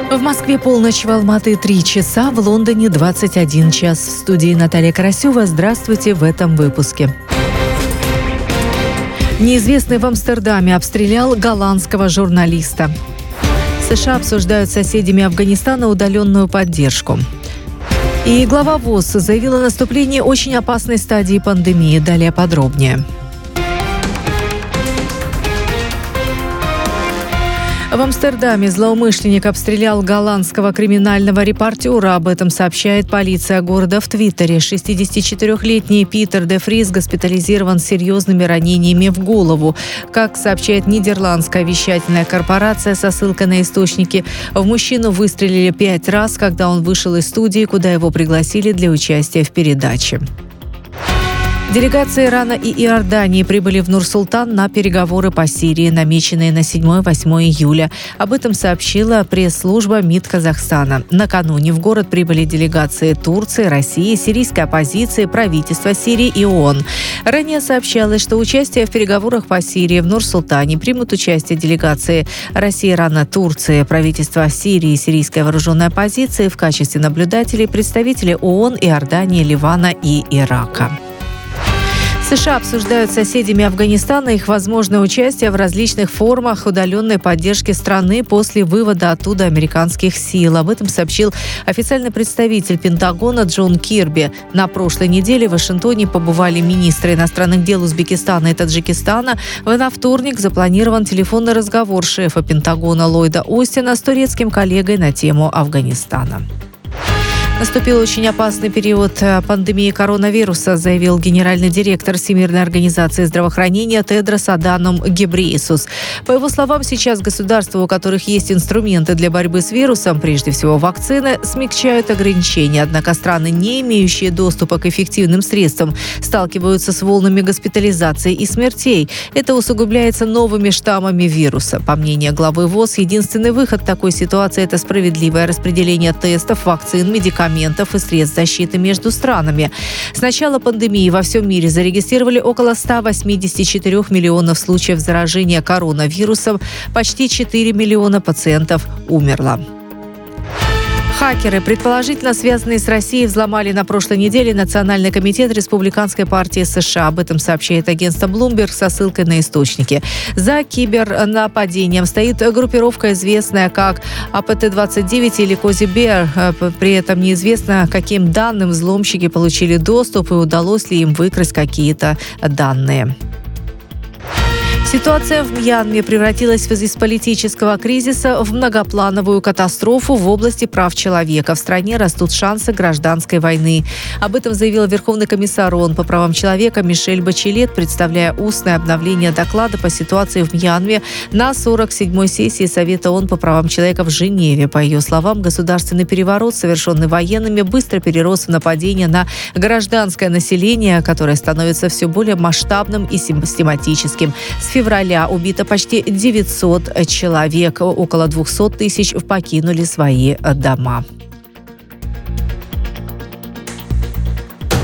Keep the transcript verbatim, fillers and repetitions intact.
В Москве полночь, в Алматы три часа, в Лондоне двадцать один час. В студии Наталья Карасева. Здравствуйте в этом выпуске. Неизвестный в Амстердаме обстрелял голландского журналиста. США обсуждают с соседями Афганистана удаленную поддержку. И глава ВОЗ заявила о наступлении очень опасной стадии пандемии. Далее подробнее. В Амстердаме злоумышленник обстрелял голландского криминального репортера. Об этом сообщает полиция города в Твиттере. шестидесятичетырёхлетний Питер де Фрис госпитализирован с серьезными ранениями в голову. Как сообщает нидерландская вещательная корпорация со ссылкой на источники, в мужчину выстрелили пять раз, когда он вышел из студии, куда его пригласили для участия в передаче. Делегации Ирана и Иордании прибыли в Нур-Султан на переговоры по Сирии, намеченные на седьмое-восьмое июля. Об этом сообщила пресс-служба МИД Казахстана. Накануне в город прибыли делегации Турции, России, сирийской оппозиции, правительства Сирии и ООН. Ранее сообщалось, что участие в переговорах по Сирии в Нур-Султане примут участие делегации России, Ирана, Турции, правительства Сирии и сирийской вооруженной оппозиции в качестве наблюдателей представители ООН, Иордании, Ливана и Ирака. США обсуждают с соседями Афганистана их возможное участие в различных формах удаленной поддержки страны после вывода оттуда американских сил. Об этом сообщил официальный представитель Пентагона Джон Кирби. На прошлой неделе в Вашингтоне побывали министры иностранных дел Узбекистана и Таджикистана. На вторник запланирован телефонный разговор шефа Пентагона Ллойда Остина с турецким коллегой на тему Афганистана. Наступил очень опасный период пандемии коронавируса, заявил генеральный директор Всемирной организации здравоохранения Тедрос Аданом Гебрейесус. По его словам, сейчас государства, у которых есть инструменты для борьбы с вирусом, прежде всего вакцины, смягчают ограничения. Однако страны, не имеющие доступа к эффективным средствам, сталкиваются с волнами госпитализации и смертей. Это усугубляется новыми штаммами вируса. По мнению главы ВОЗ, единственный выход в такой ситуации – это справедливое распределение тестов, вакцин, медикаментов и средств защиты между странами. С начала пандемии во всем мире зарегистрировали около ста восьмидесяти четырёх миллионов случаев заражения коронавирусом. Почти четыре миллиона пациентов умерло. Хакеры, предположительно связанные с Россией, взломали на прошлой неделе Национальный комитет Республиканской партии США. Об этом сообщает агентство Bloomberg со ссылкой на источники. За кибернападением стоит группировка, известная как А Пэ Тэ двадцать девять или Кози Беар. При этом неизвестно, каким данным взломщики получили доступ и удалось ли им выкрасть какие-то данные. Ситуация в Мьянме превратилась из политического кризиса в многоплановую катастрофу в области прав человека. В стране растут шансы гражданской войны. Об этом заявил Верховный комиссар ООН по правам человека Мишель Бачелет, представляя устное обновление доклада по ситуации в Мьянме на сорок седьмой сессии Совета ООН по правам человека в Женеве. По ее словам, государственный переворот, совершенный военными, быстро перерос в нападение на гражданское население, которое становится все более масштабным и систематическим. С февраля убито почти девятьсот человек, около двухсот тысяч покинули свои дома.